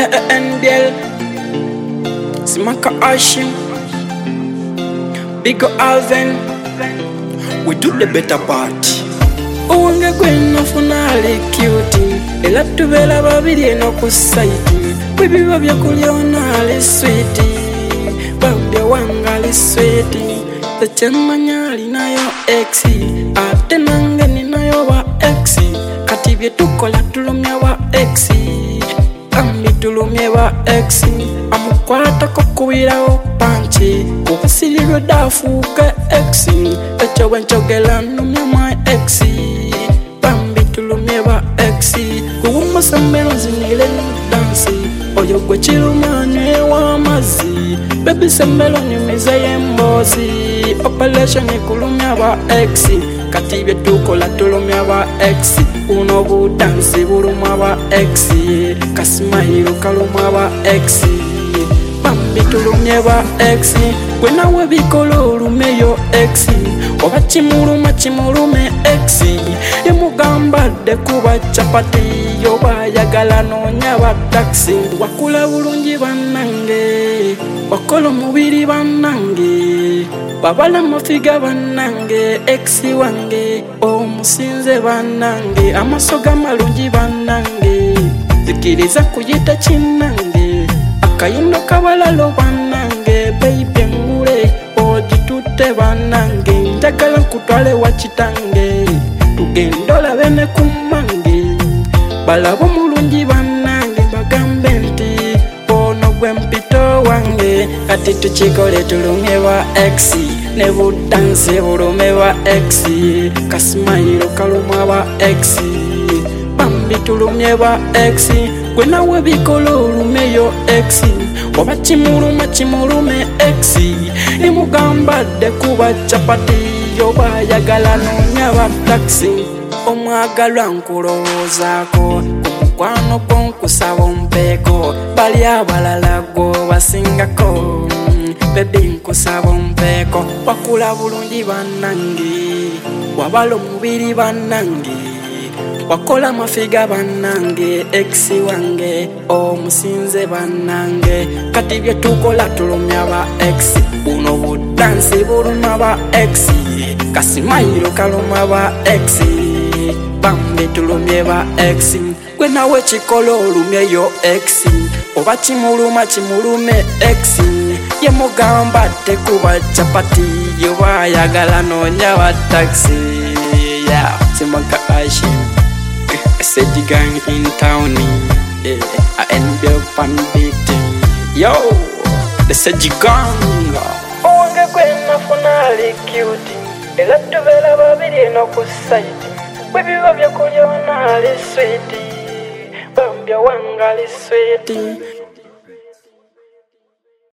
NBL Simaka Ashim Big Alvin. We do the better part. Uwange gwena funale cute ela tubela babiri eno ku site bibiba byakulya onale sweet babya wangale sweet techemanya alinayo ex ate nange ninayo wa ex kati bye tukola tulumya wa ex ambi tulumye wa ex amukwata ko kuwirawo panchi kubasilirwe dafuka ex echo wenchogela numya my ex bambi tulumye wa ex kuwuma sambelo zinile dansi oyo gwe chirumanye wa mazi baby sambelo nyumiza yembozi operation kulumya wa ex kati bye tukola tulumya wa ex uno budansi bulumwa wa ex kasimahiro kalumwa wa ex bambi tulumye wa ex gwe nawe bikola olumeyo ex oba kimulume ex yemugambadde kuba chapati yoba yagala noonya wa taxi wakula bulungi bannange wakola omubiri bannange babala mafiga bannange ex wange omusinze bannange amasoga malungi bannange zikiriza kuyita kinnange akayindo kabalalo bannange baby ngule ogitutte bannange njagala nkutwale wa kitange tugendola bene kummange balabo mulungi bannange bagambe nti ono gwe mpito wange kati tukikole tulumye wa ex ne budansi bulume wa ex kasimayiro kalumwa wa ex bambi tulumye wa ex gwe nawe bikola olumeyo ex oba kimulume ex nimugambadde kuba chapati yoba yagala noonya wa taxi omwagalwa nkulowoozaako kumukwano konkusaba ompeeko bali abalala gwo basingako bebi nkusaba ompeeko wakula bulungi bannange wabala omubiri bannange wakola mafiga bannange ex wange omusinze bannange kati bye tukola tulumya ba ex uno budansi buluma ba ex kasimayiro kaluma ba ex bambi tulumye ba ex gwe nawe kikola olumyeyo ex oba kimulume ex yemugambadde kuba chapati yoba yagala noonya wa taxi Simaka Ashim Sedgy gang in town, I end up on beating. Yo, the Sedgy gang. Uwange gwena funale cute ela tubela babiri eno ku site bibiba byakulya onale sweet bambya wangale sweet